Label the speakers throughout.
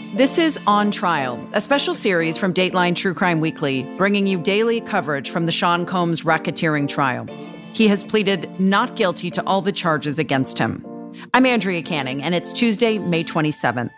Speaker 1: This is On Trial, a special series from Dateline True Crime Weekly, bringing you daily coverage from the Sean Combs racketeering trial. He has pleaded not guilty to all the charges against him. I'm Andrea Canning, and it's Tuesday, May 27th.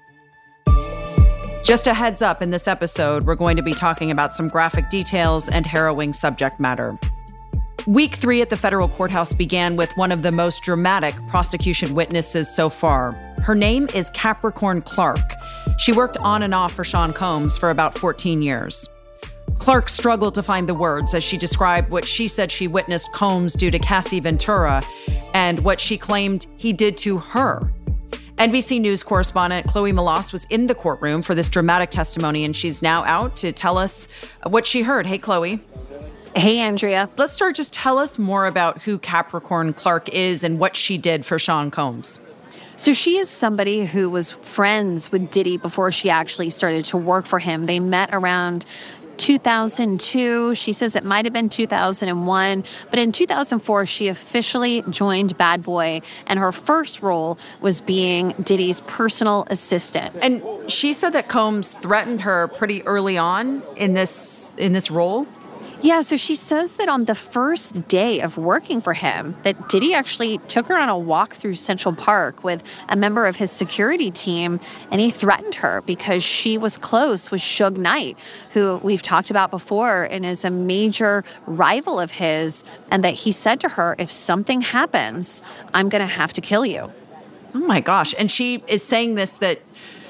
Speaker 1: Just a heads up, in this episode, we're going to be talking about some graphic details and harrowing subject matter. Week 3 at the federal courthouse began with one of the most dramatic prosecution witnesses so far. Her name is Capricorn Clark. She worked on and off for Sean Combs for about 14 years. Clark struggled to find the words as she described what she said she witnessed Combs do to Cassie Ventura and what she claimed he did to her. NBC News correspondent Chloe Melas was in the courtroom for this dramatic testimony, and she's now out to tell us what she heard. Hey, Chloe.
Speaker 2: Hey, Andrea.
Speaker 1: Let's start. Just tell us more about who Capricorn Clark is and what she did for Sean Combs.
Speaker 2: So she is somebody who was friends with Diddy before she actually started to work for him. They met around 2002. She says it might have been 2001. But in 2004, she officially joined Bad Boy. And her first role was being Diddy's personal assistant.
Speaker 1: And she said that Combs threatened her pretty early on in this role.
Speaker 2: Yeah, so she says that on the first day of working for him, that Diddy actually took her on a walk through Central Park with a member of his security team, and he threatened her because she was close with Suge Knight, who we've talked about before and is a major rival of his, and that he said to her, if something happens, I'm going to have to kill you.
Speaker 1: Oh my gosh. And she is saying this that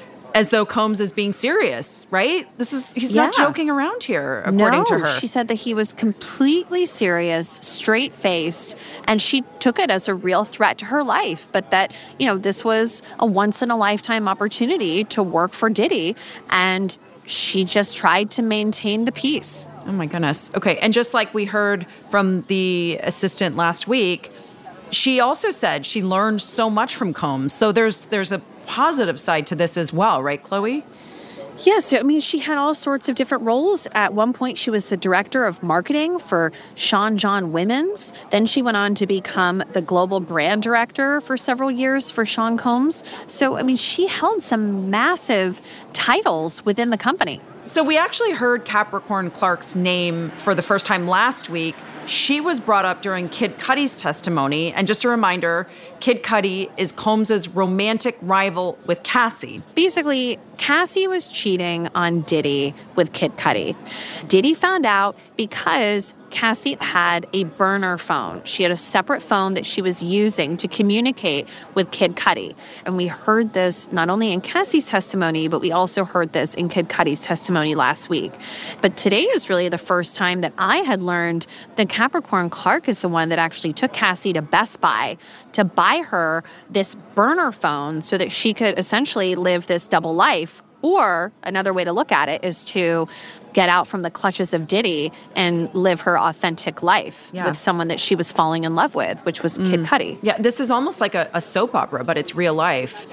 Speaker 1: as though Combs is being serious, right? He's not joking around here, according to her.
Speaker 2: She said that he was completely serious, straight-faced, and she took it as a real threat to her life, but that, this was a once-in-a-lifetime opportunity to work for Diddy, and she just tried to maintain the peace.
Speaker 1: Oh my goodness. Okay, and just like we heard from the assistant last week, she also said she learned so much from Combs. So there's a positive side to this as well, right, Chloe?
Speaker 2: Yes, she had all sorts of different roles. At one point, she was the director of marketing for Sean John Women's. Then she went on to become the global brand director for several years for Sean Combs. So, she held some massive titles within the company.
Speaker 1: So we actually heard Capricorn Clark's name for the first time last week. She was brought up during Kid Cudi's testimony. And just a reminder, Kid Cudi is Combs' romantic rival with Cassie.
Speaker 2: Basically, Cassie was cheating on Diddy with Kid Cudi. Diddy found out because Cassie had a burner phone. She had a separate phone that she was using to communicate with Kid Cudi. And we heard this not only in Cassie's testimony, but we also heard this in Kid Cudi's testimony last week. But today is really the first time that I had learned that Capricorn Clark is the one that actually took Cassie to Best Buy to buy her this burner phone so that she could essentially live this double life. Or another way to look at it is to get out from the clutches of Diddy and live her authentic life with someone that she was falling in love with, which was Kid Cudi.
Speaker 1: Yeah, this is almost like a soap opera, but it's real life.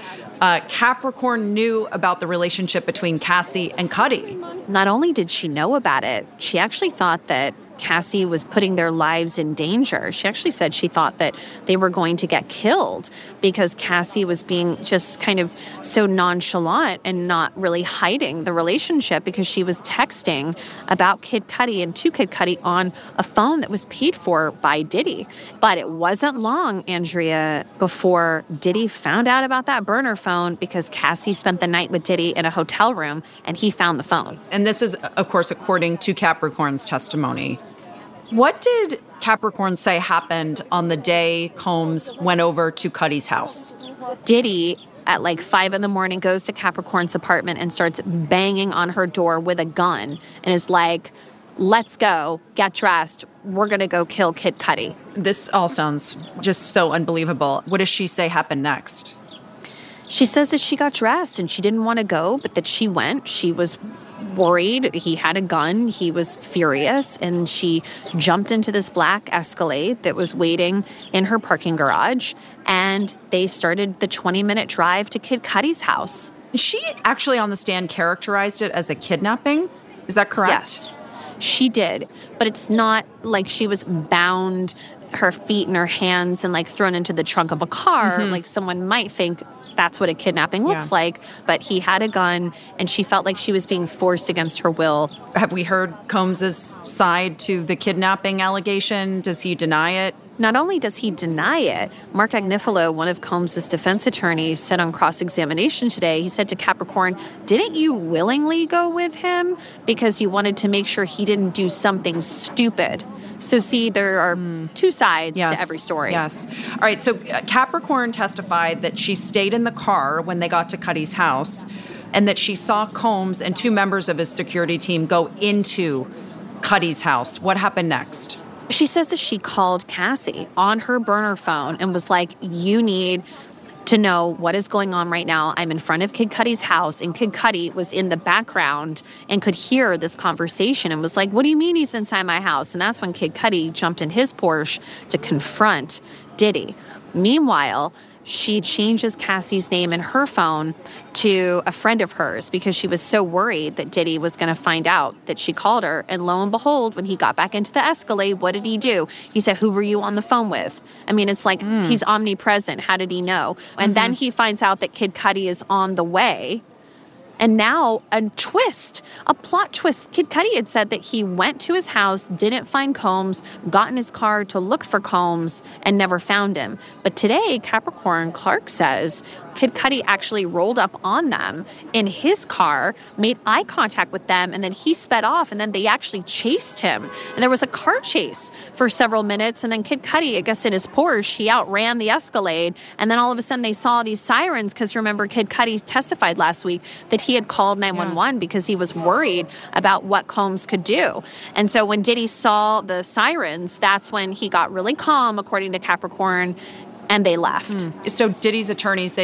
Speaker 1: Capricorn knew about the relationship between Cassie and Cudi.
Speaker 2: Not only did she know about it, she actually thought that Cassie was putting their lives in danger. She actually said she thought that they were going to get killed because Cassie was being just kind of so nonchalant and not really hiding the relationship because she was texting about Kid Cudi and to Kid Cudi on a phone that was paid for by Diddy. But it wasn't long, Andrea, before Diddy found out about that burner phone because Cassie spent the night with Diddy in a hotel room and he found the phone.
Speaker 1: And this is, of course, according to Capricorn's testimony. What did Capricorn say happened on the day Combs went over to Cudi's house?
Speaker 2: Diddy, at 5 a.m, goes to Capricorn's apartment and starts banging on her door with a gun and is like, let's go, get dressed, we're going to go kill Kid Cudi.
Speaker 1: This all sounds just so unbelievable. What does she say happened next?
Speaker 2: She says that she got dressed and she didn't want to go, but that she went. She was worried. He had a gun. He was furious. And she jumped into this black Escalade that was waiting in her parking garage. And they started the 20-minute drive to Kid Cudi's house.
Speaker 1: She actually on the stand characterized it as a kidnapping. Is that correct?
Speaker 2: Yes, she did. But it's not like she was bound, her feet and her hands, and thrown into the trunk of a car like someone might think that's what a kidnapping looks like. But he had a gun, and she felt like she was being forced against her will.
Speaker 1: Have we heard Combs's side to the kidnapping allegation? Does he deny it?
Speaker 2: Not only does he deny it, Mark Agnifilo, one of Combs's defense attorneys, said on cross-examination today, he said to Capricorn, didn't you willingly go with him because you wanted to make sure he didn't do something stupid? So see, there are two sides to every story.
Speaker 1: Yes. All right, so Capricorn testified that she stayed in the car when they got to Cuddy's house and that she saw Combs and two members of his security team go into Cuddy's house. What happened next?
Speaker 2: She says that she called Cassie on her burner phone and was like, you need to know what is going on right now. I'm in front of Kid Cudi's house, and Kid Cudi was in the background and could hear this conversation and was like, what do you mean he's inside my house? And that's when Kid Cudi jumped in his Porsche to confront Diddy. Meanwhile, she changes Cassie's name in her phone to a friend of hers because she was so worried that Diddy was going to find out that she called her. And lo and behold, when he got back into the Escalade, what did he do? He said, who were you on the phone with? I mean, it's like he's omnipresent. How did he know? And then he finds out that Kid Cudi is on the way. And now a plot twist. Kid Cudi had said that he went to his house, didn't find Combs, got in his car to look for Combs, and never found him. But today, Capricorn Clark says Kid Cudi actually rolled up on them in his car, made eye contact with them, and then he sped off, and then they actually chased him. And there was a car chase for several minutes, and then Kid Cudi, I guess in his Porsche, he outran the Escalade, and then all of a sudden they saw these sirens, because remember, Kid Cudi testified last week that he had called 911 because he was worried about what Combs could do. And so when Diddy saw the sirens, that's when he got really calm, according to Capricorn, and they left.
Speaker 1: So Diddy's attorneys,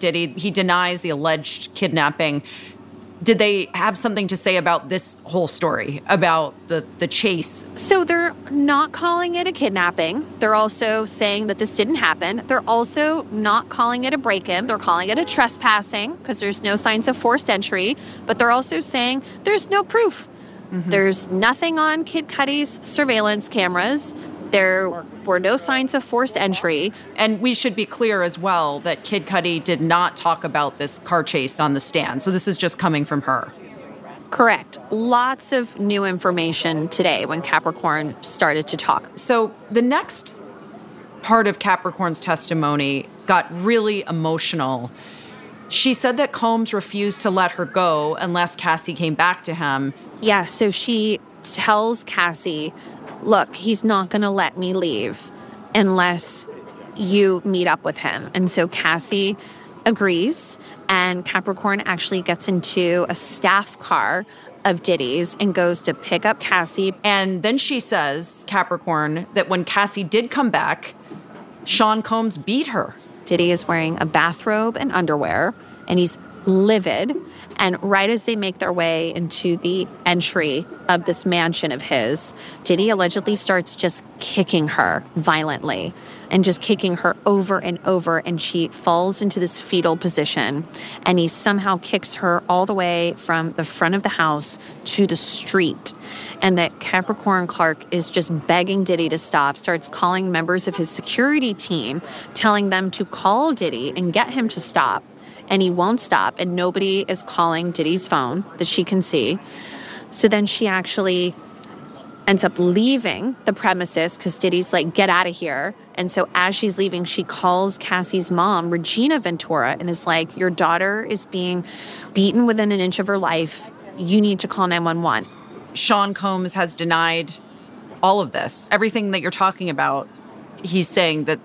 Speaker 1: he denies the alleged kidnapping. Did they have something to say about this whole story, about the chase?
Speaker 2: So they're not calling it a kidnapping. They're also saying that this didn't happen. They're also not calling it a break-in. They're calling it a trespassing because there's no signs of forced entry. But they're also saying there's no proof. There's nothing on Kid Cudi's surveillance cameras. There were no signs of forced entry.
Speaker 1: And we should be clear as well that Kid Cudi did not talk about this car chase on the stand. So this is just coming from her.
Speaker 2: Correct. Lots of new information today when Capricorn started to talk.
Speaker 1: So the next part of Capricorn's testimony got really emotional. She said that Combs refused to let her go unless Cassie came back to him.
Speaker 2: Yeah, so she tells Cassie, look, he's not going to let me leave unless you meet up with him. And so Cassie agrees, and Capricorn actually gets into a staff car of Diddy's and goes to pick up Cassie.
Speaker 1: And then she says, Capricorn, that when Cassie did come back, Sean Combs beat her.
Speaker 2: Diddy is wearing a bathrobe and underwear, and he's livid. And right as they make their way into the entry of this mansion of his, Diddy allegedly starts just kicking her violently and just kicking her over and over. And she falls into this fetal position. And he somehow kicks her all the way from the front of the house to the street. And that Capricorn Clark is just begging Diddy to stop, starts calling members of his security team, telling them to call Diddy and get him to stop. And he won't stop, and nobody is calling Diddy's phone that she can see. So then she actually ends up leaving the premises because Diddy's like, get out of here. And so as she's leaving, she calls Cassie's mom, Regina Ventura, and is like, your daughter is being beaten within an inch of her life. You need to call 911.
Speaker 1: Sean Combs has denied all of this. Everything that you're talking about, he's saying that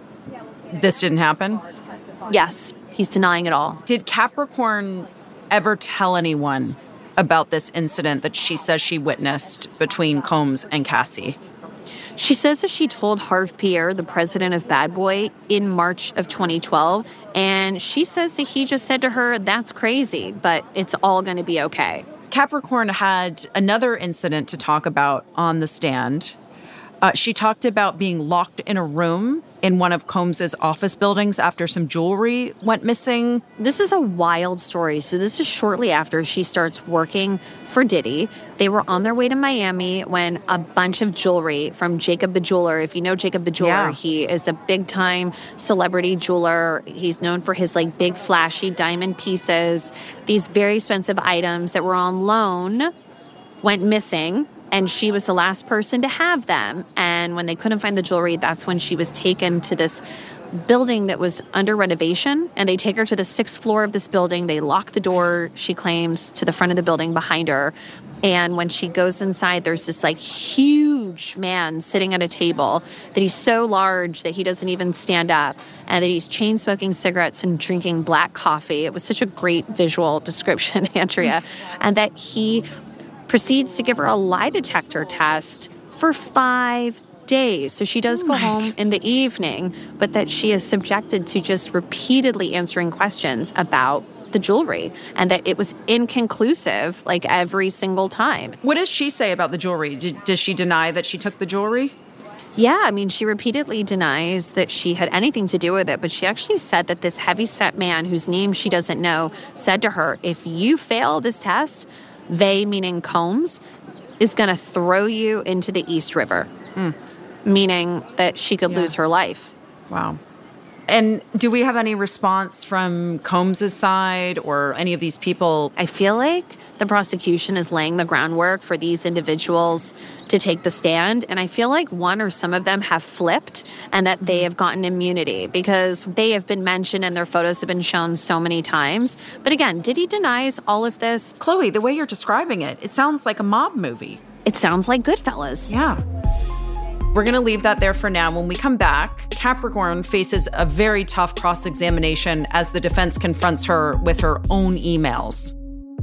Speaker 1: this didn't happen?
Speaker 2: Yes. He's denying it all.
Speaker 1: Did Capricorn ever tell anyone about this incident that she says she witnessed between Combs and Cassie?
Speaker 2: She says that she told Harv Pierre, the president of Bad Boy, in March of 2012, and she says that he just said to her, that's crazy, but it's all going to be okay.
Speaker 1: Capricorn had another incident to talk about on the stand. She talked about being locked in a room in one of Combs's office buildings after some jewelry went missing.
Speaker 2: This is a wild story. So this is shortly after she starts working for Diddy. They were on their way to Miami when a bunch of jewelry from Jacob the Jeweler. If you know Jacob the Jeweler, he is a big-time celebrity jeweler. He's known for his big flashy diamond pieces. These very expensive items that were on loan went missing. And she was the last person to have them. And when they couldn't find the jewelry, that's when she was taken to this building that was under renovation. And they take her to the 6th floor of this building. They lock the door, she claims, to the front of the building behind her. And when she goes inside, there's this huge man sitting at a table that he's so large that he doesn't even stand up, and that he's chain smoking cigarettes and drinking black coffee. It was such a great visual description, Andrea. And that he proceeds to give her a lie detector test for 5 days. So she does go home in the evening, but that she is subjected to just repeatedly answering questions about the jewelry, and that it was inconclusive every single time.
Speaker 1: What does she say about the jewelry? Does she deny that she took the jewelry?
Speaker 2: Yeah, she repeatedly denies that she had anything to do with it, but she actually said that this heavyset man, whose name she doesn't know, said to her, if you fail this test, they, meaning Combs, is going to throw you into the East River, meaning that she could lose her life.
Speaker 1: Wow. And do we have any response from Combs' side or any of these people?
Speaker 2: I feel like the prosecution is laying the groundwork for these individuals to take the stand. And I feel like one or some of them have flipped and that they have gotten immunity because they have been mentioned and their photos have been shown so many times. But again, Diddy denies all of this.
Speaker 1: Chloe, the way you're describing it sounds like a mob movie.
Speaker 2: It sounds like Goodfellas.
Speaker 1: Yeah. We're going to leave that there for now. When we come back, Capricorn faces a very tough cross-examination as the defense confronts her with her own emails.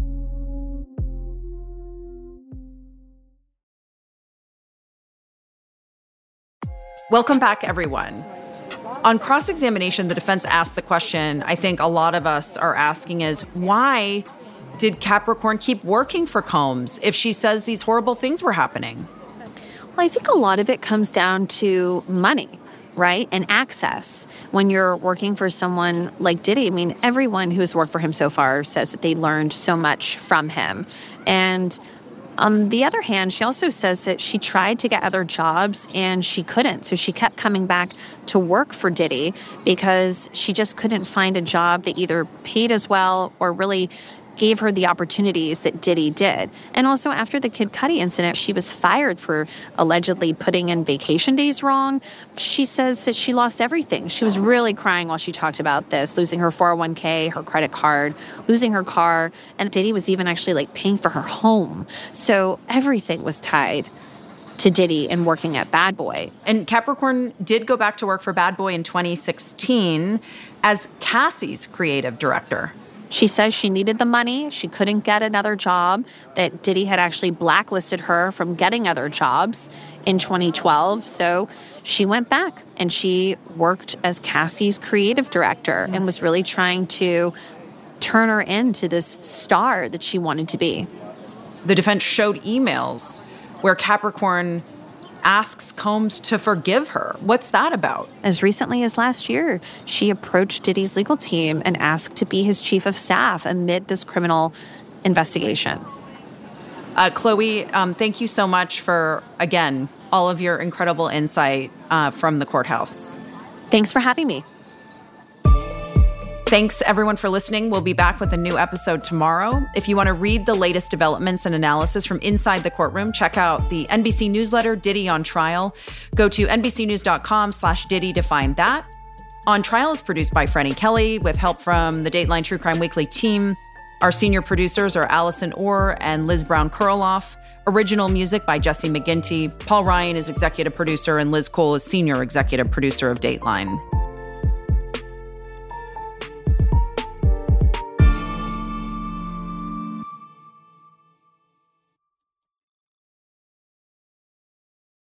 Speaker 1: Welcome back, everyone. On cross-examination, the defense asked the question I think a lot of us are asking is, why did Capricorn keep working for Combs if she says these horrible things were happening?
Speaker 2: Well, I think a lot of it comes down to money, right? And access. When you're working for someone like Diddy, everyone who has worked for him so far says that they learned so much from him. And on the other hand, she also says that she tried to get other jobs and she couldn't. So she kept coming back to work for Diddy because she just couldn't find a job that either paid as well or really gave her the opportunities that Diddy did. And also after the Kid Cudi incident, she was fired for allegedly putting in vacation days wrong. She says that she lost everything. She was really crying while she talked about this, losing her 401k, her credit card, losing her car, and Diddy was even actually paying for her home. So everything was tied to Diddy and working at Bad Boy.
Speaker 1: And Capricorn did go back to work for Bad Boy in 2016 as Cassie's creative director.
Speaker 2: She says she needed the money. She couldn't get another job, that Diddy had actually blacklisted her from getting other jobs in 2012. So she went back and she worked as Cassie's creative director and was really trying to turn her into this star that she wanted to be.
Speaker 1: The defense showed emails where Capricorn asks Combs to forgive her. What's that about?
Speaker 2: As recently as last year, she approached Diddy's legal team and asked to be his chief of staff amid this criminal investigation.
Speaker 1: Chloe, thank you so much for, again, all of your incredible insight from the courthouse.
Speaker 2: Thanks for having me.
Speaker 1: Thanks, everyone, for listening. We'll be back with a new episode tomorrow. If you want to read the latest developments and analysis from inside the courtroom, check out the NBC newsletter, Diddy on Trial. Go to nbcnews.com/Diddy to find that. On Trial is produced by Franny Kelly with help from the Dateline True Crime Weekly team. Our senior producers are Allison Orr and Liz Brown-Kurloff. Original music by Jesse McGinty. Paul Ryan is executive producer and Liz Cole is senior executive producer of Dateline.